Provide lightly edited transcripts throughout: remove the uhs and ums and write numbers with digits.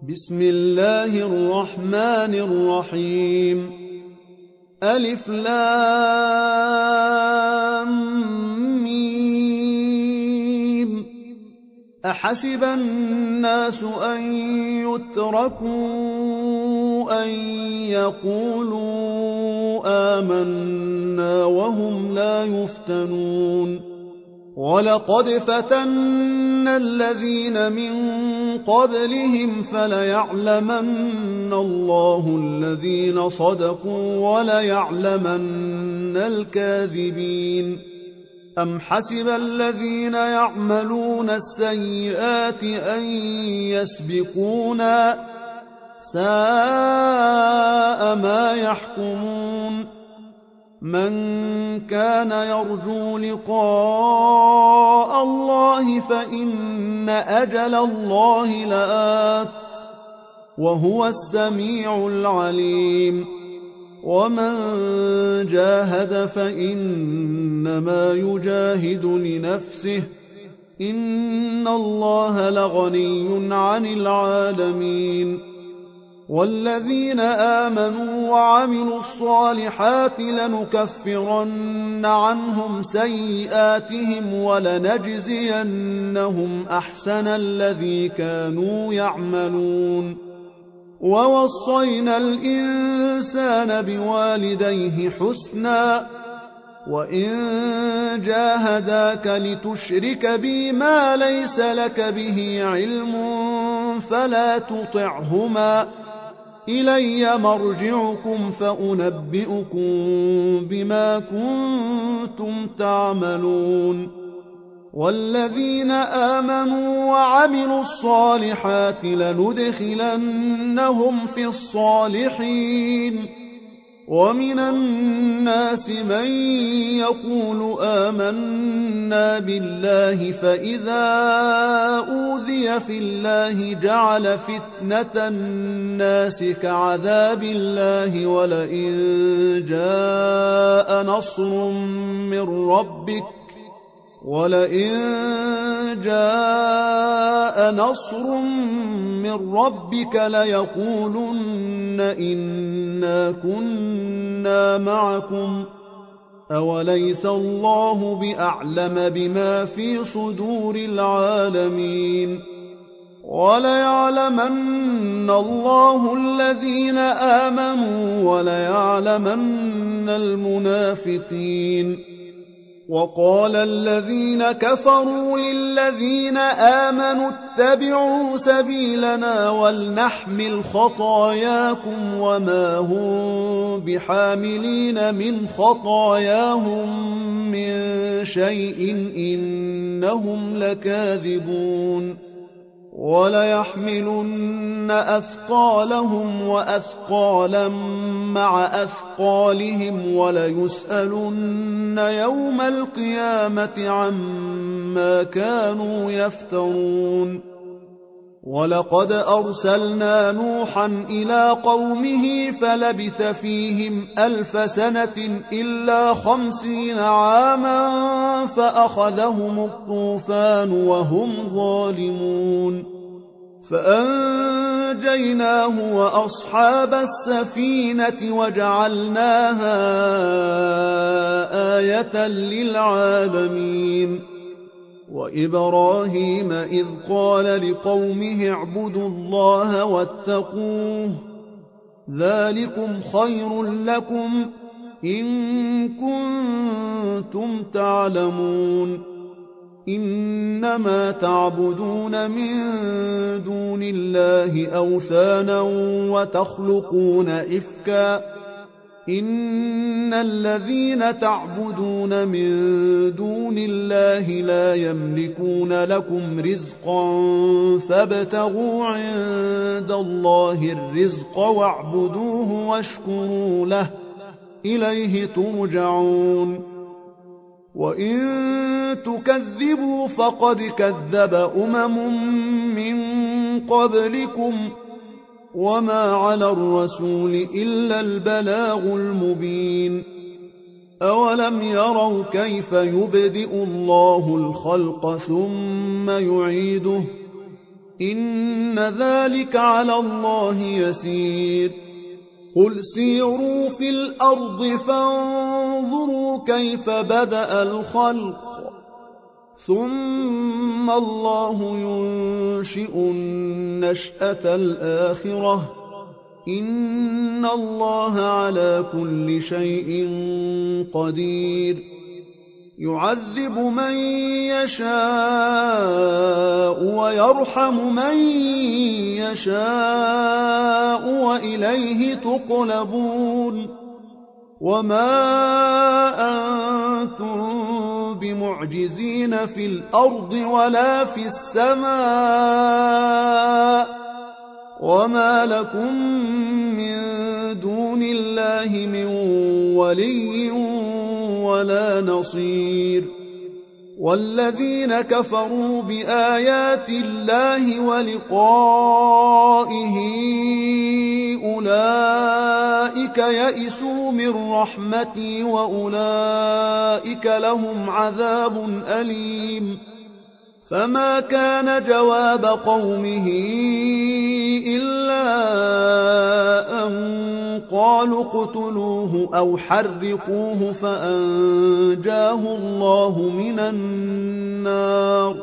بسم الله الرحمن الرحيم. ألف لام ميم. أحسب الناس أن يتركوا أن يقولوا آمنا وهم لا يفتنون. ولقد فتنا الذين من قبلهم فليعلمن الله الذين صدقوا وليعلمن الكاذبين. أم حسب الذين يعملون السيئات أن يسبقونا ساء ما يحكمون. من كان يرجو لقاء الله فإن أجل الله لآت وهو السميع العليم. ومن جاهد فإنما يجاهد لنفسه إن الله لغني عن العالمين. والذين آمنوا وعملوا الصالحات لنكفرن عنهم سيئاتهم ولنجزينهم أحسن الذي كانوا يعملون. ووصينا الإنسان بوالديه حسنا وإن جاهداك لتشرك بي ما ليس لك به علم فلا تطعهما إلي مرجعكم فأنبئكم بما كنتم تعملون. والذين آمنوا وعملوا الصالحات لندخلنهم في الصالحين. ومن الناس من يقول آمنا بالله فإذا أوذي في الله جعل فتنة الناس كعذاب الله ولئن جاء نصر من ربك ليقولن إنا كنا معكم أوليس الله بأعلم بما في صدور العالمين. وليعلمن الله الذين آمنوا وليعلمن المنافقين. وقال الذين كفروا للذين آمنوا اتبعوا سبيلنا ولنحمل خطاياكم وما هم بحاملين من خطاياهم من شيء إنهم لكاذبون. وليحملن أثقالهم وأثقالا مع أثقالهم وليسألن يوم القيامة عما كانوا يفترون. ولقد أرسلنا نوحا إلى قومه فلبث فيهم 1000 سنة إلا 50 عاما فأخذهم الطوفان وهم ظالمون. فأنجيناه وأصحاب السفينة وجعلناها آية للعالمين. وإبراهيم إذ قال لقومه اعبدوا الله واتقوه ذلكم خير لكم إن كنتم تعلمون. إنما تعبدون من دون الله أوثانا وتخلقون إفكا إن الذين تعبدون من دون الله لا يملكون لكم رزقا فابتغوا عند الله الرزق واعبدوه واشكروا له إليه ترجعون. وإن تكذبوا فقد كذب من قبلكم وما على الرسول إلا البلاغ المبين. أولم يروا كيف يبدئ الله الخلق ثم يعيده إن ذلك على الله يسير قل سيروا في الأرض فانظروا كيف بدأ الخلق ثم الله ينشئ النشأة الآخرة إن الله على كل شيء قدير يعذب من يشاء ويرحم من يشاء وإليه تقلبون وما أنتم بمعجزين في الأرض ولا في السماء وما لكم من دون الله من ولي ولا نصير والذين كفروا بآيات الله ولقائه أولئك يئسوا من رحمتي وأولئك لهم عذاب أليم فما كان جواب قومه إلا أن قالوا اقتلوه أو حرقوه فأنجاه الله من النار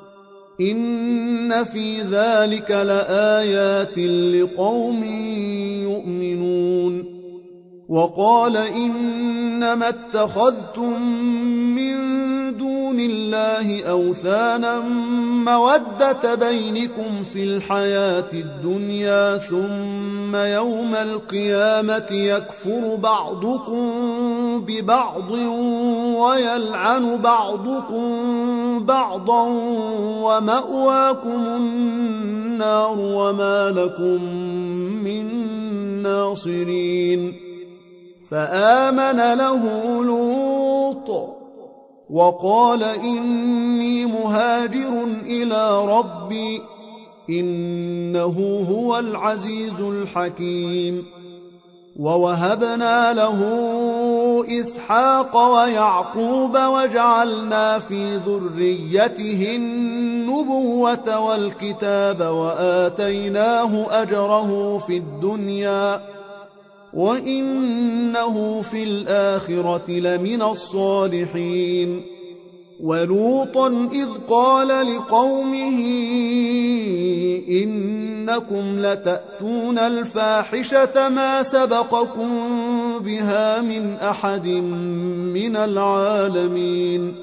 إن في ذلك لآيات لقوم يؤمنون وقال إنما اتخذتم من دون الله أوثانا مودة بينكم في الحياة الدنيا ثم يوم القيامة يكفر بعضكم ببعض ويلعن بعضكم بعضا ومأواكم النار وما لكم من ناصرين فآمن له لوط وقال إني مهاجر إلى ربي إنه هو العزيز الحكيم ووهبنا له إسحاق ويعقوب وجعلنا في ذريته النبوة والكتاب وآتيناه أجره في الدنيا وإنه في الآخرة لمن الصالحين ولوطا إذ قال لقومه إنكم لتأتون الفاحشة ما سبقكم بها من أحد من العالمين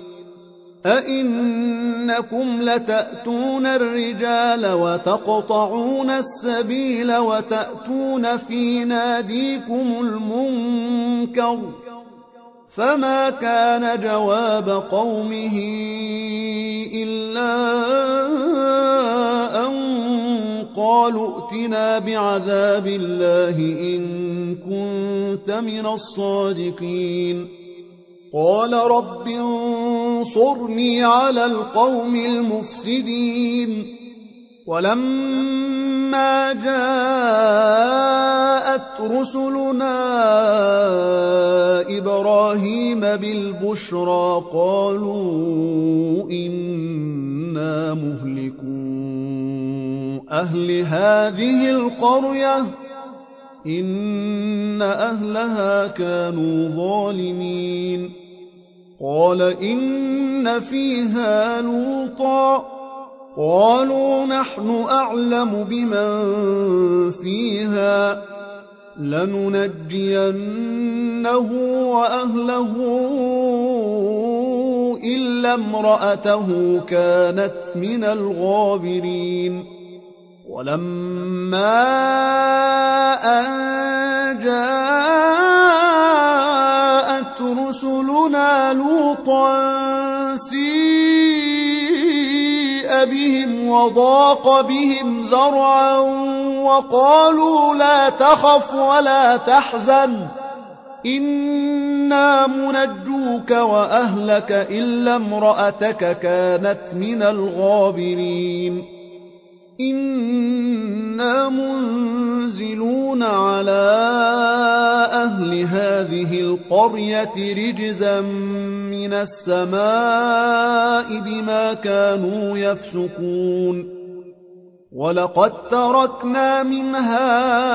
أئنكم لتأتون الرجال وتقطعون السبيل وتأتون في ناديكم المنكر فما كان جواب قومه إلا أن قالوا ائتنا بعذاب الله إن كنت من الصادقين قال رب انصرني على القوم المفسدين ولما جاءت رسلنا إبراهيم بالبشرى قالوا إنا مهلكو أهل هذه القرية إن أهلها كانوا ظالمين قال إن فيها لوطا قالوا نحن أعلم بمن فيها لننجينه وأهله إلا امرأته كانت من الغابرين ولما أن جاءت رسلنا لوطا سيء بهم وضاق بهم ذرعا وقالوا لا تخف ولا تحزن إنا منجوك وأهلك إلا امرأتك كانت من الغابرين إنا منزلون على أهل هذه القرية رجزا من السماء بما كانوا يفسقون ولقد تركنا منها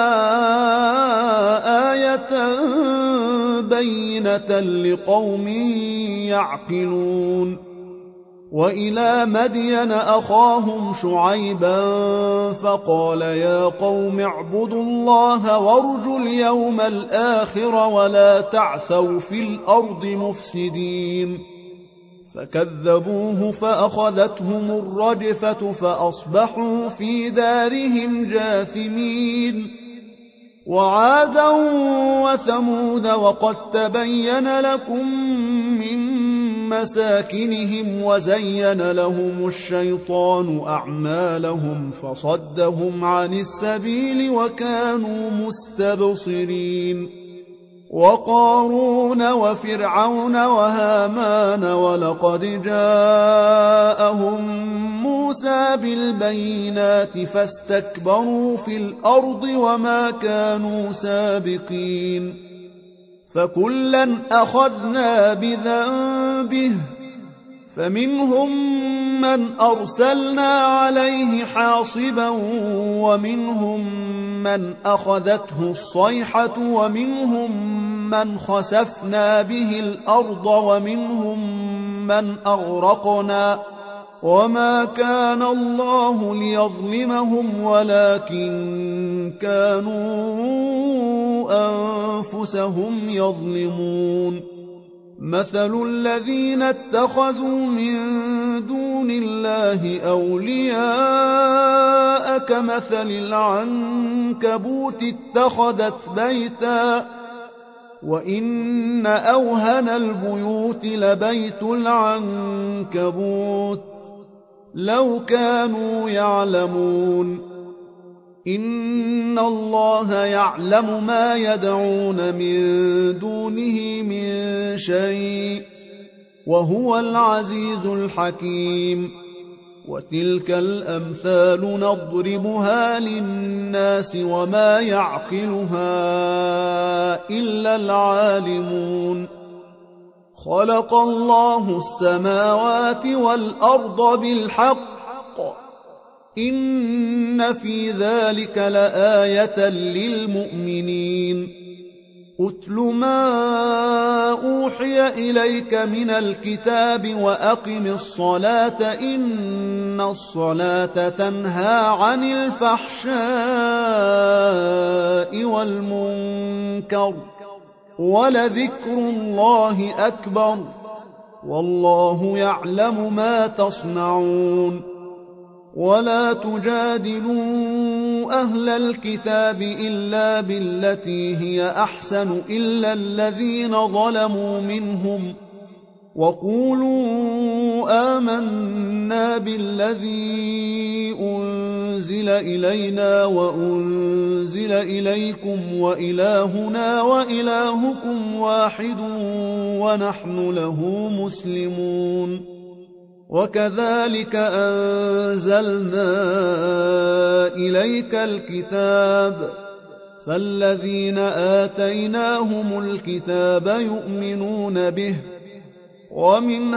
آية بينة لقوم يعقلون وإلى مدين أخاهم شعيبا فقال يا قوم اعبدوا الله وارجوا اليوم الآخر ولا تعثوا في الأرض مفسدين فكذبوه فأخذتهم الرجفة فأصبحوا في دارهم جاثمين وعادا وثمود وقد تبين لكم من مساكنهم وزين لهم الشيطان أعمالهم فصدهم عن السبيل وكانوا مستبصرين وقارون وفرعون وهامان ولقد جاءهم موسى بالبينات فاستكبروا في الأرض وما كانوا سابقين فكلا أخذنا بذنبه فمنهم من أرسلنا عليه حاصبا ومنهم من أخذته الصيحة ومنهم من خسفنا به الأرض ومنهم من أغرقنا وما كان الله ليظلمهم ولكن كانوا أنفسهم يظلمون مثل الذين اتخذوا من دون الله أولياء كمثل العنكبوت اتخذت بيتا وإن أوهن البيوت لبيت العنكبوت لو كانوا يعلمون إن الله يعلم ما يدعون من دونه من شيء وهو العزيز الحكيم وتلك الأمثال نضربها للناس وما يعقلها إلا العالمون خلق الله السماوات والأرض بالحق إن في ذلك لآية للمؤمنين أتل ما أوحي إليك من الكتاب وأقم الصلاة إن الصلاة تنهى عن الفحشاء والمنكر ولذكر الله أكبر والله يعلم ما تصنعون ولا تجادلوا أهل الكتاب إلا بالتي هي أحسن إلا الذين ظلموا منهم وقولوا آمنا بالذي أنزل إلينا وأنزل إليكم وإلهنا وإلهكم واحد ونحن له مسلمون وكذلك أنزلنا إليك الكتاب فالذين آتيناهم الكتاب يؤمنون به ومن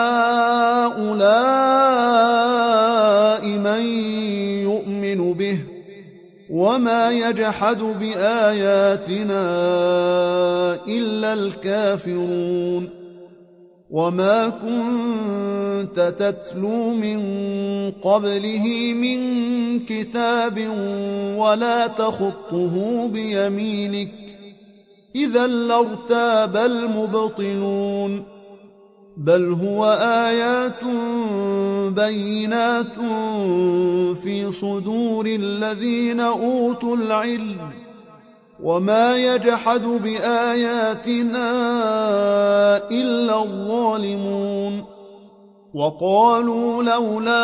هؤلاء من يؤمن به وما يجحد بآياتنا إلا الكافرون وما كنت تتلو من قبله من كتاب ولا تخطه بيمينك إذا لارتاب المبطلون بل هو آيات بينات في صدور الذين أوتوا العلم وما يجحد بآياتنا إلا الظالمون وقالوا لولا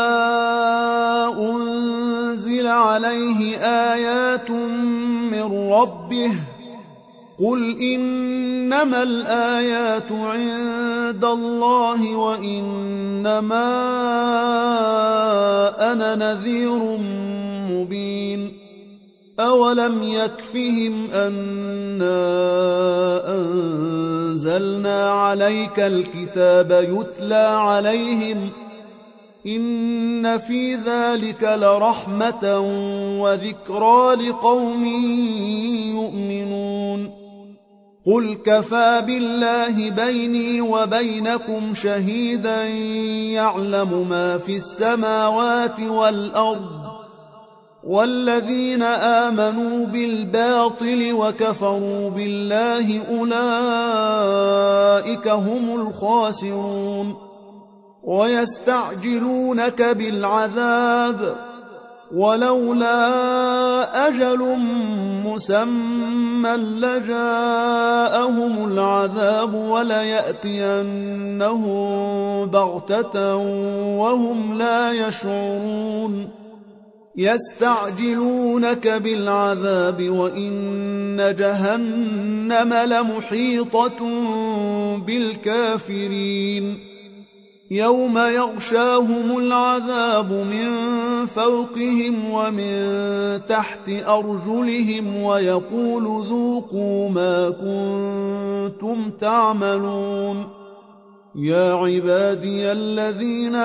أنزل عليه آيات من ربه قل إنما الآيات عند الله وإنما أنا نذير مبين أولم يكفهم أنا أنزلنا عليك الكتاب يتلى عليهم إن في ذلك لرحمة وذكرى لقوم يؤمنون قل كفى بالله بيني وبينكم شهيدا يعلم ما في السماوات والأرض والذين آمنوا بالباطل وكفروا بالله أولئك هم الخاسرون ويستعجلونك بالعذاب ولولا أجل مسمى لجاءهم العذاب وليأتينهم بغتة وهم لا يشعرون يستعجلونك بالعذاب وإن جهنم لمحيطة بالكافرين يوم يغشاهم العذاب من فوقهم ومن تحت أرجلهم ويقول ذوقوا ما كنتم تعملون يا عبادي الذين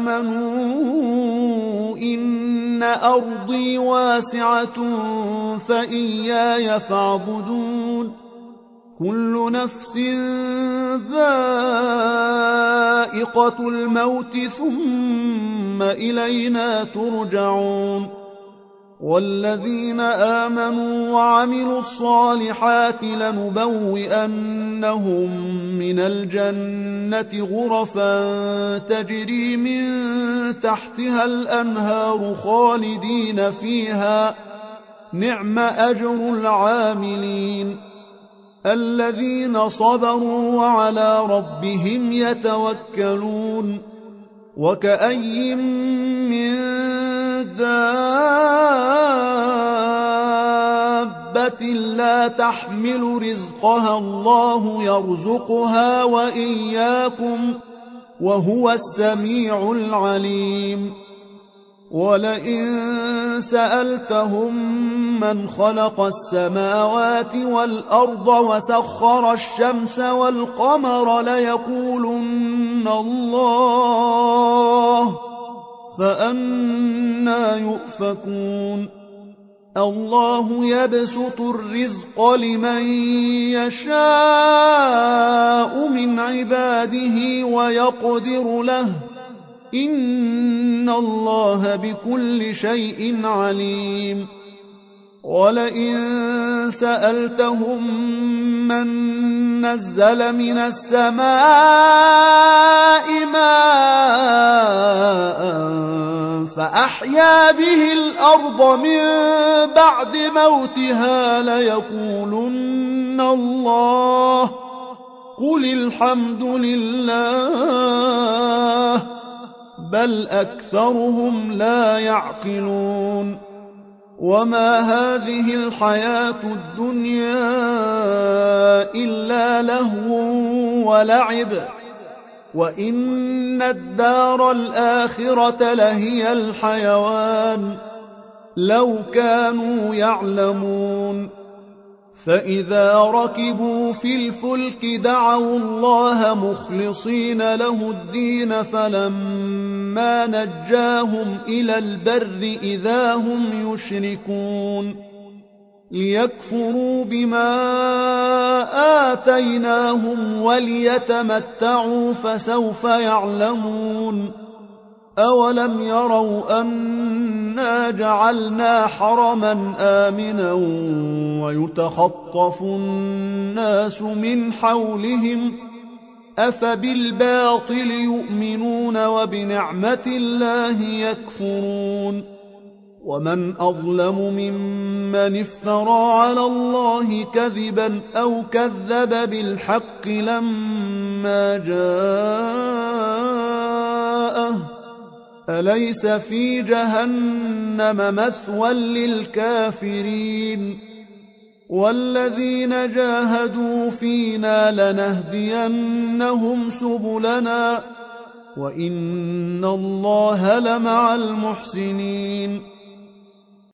آمنوا إن أرضي واسعة فإياي فاعبدون كل نفس ذائقة الموت ثم إلينا ترجعون والذين آمنوا وعملوا الصالحات لنبوئنهم من الجنة غرفا تجري من تحتها الأنهار خالدين فيها نعم أجر العاملين الذين صبروا وعلى ربهم يتوكلون وكأي من دابة لا تحمل رزقها الله يرزقها وإياكم وهو السميع العليم ولئن سألتهم من خلق السماوات والأرض وسخر الشمس والقمر ليقولن الله فأنى يؤفكون الله يبسط الرزق لمن يشاء من عباده ويقدر له إن الله بكل شيء عليم ولئن سألتهم من نزل من السماء ماء فأحيا به الأرض من بعد موتها ليقولن الله قل الحمد لله بل أكثرهم لا يعقلون وما هذه الحياة الدنيا إلا لهو ولعب وإن الدار الآخرة لهي الحيوان لو كانوا يعلمون فإذا ركبوا في الفلك دعوا الله مخلصين له الدين فلما نجاهم إلى البر إذا هم يشركون ليكفروا بما آتيناهم وليتمتعوا فسوف يعلمون أولم يروا أنا جعلنا حرما آمنا ويتخطف الناس من حولهم أفبالباطل يؤمنون وبنعمة الله يكفرون ومن أظلم ممن افترى على الله كذبا أو كذب بالحق لما جاءه أليس في جهنم مثوى للكافرين والذين جاهدوا فينا لنهدينهم سبلنا وإن الله لمع المحسنين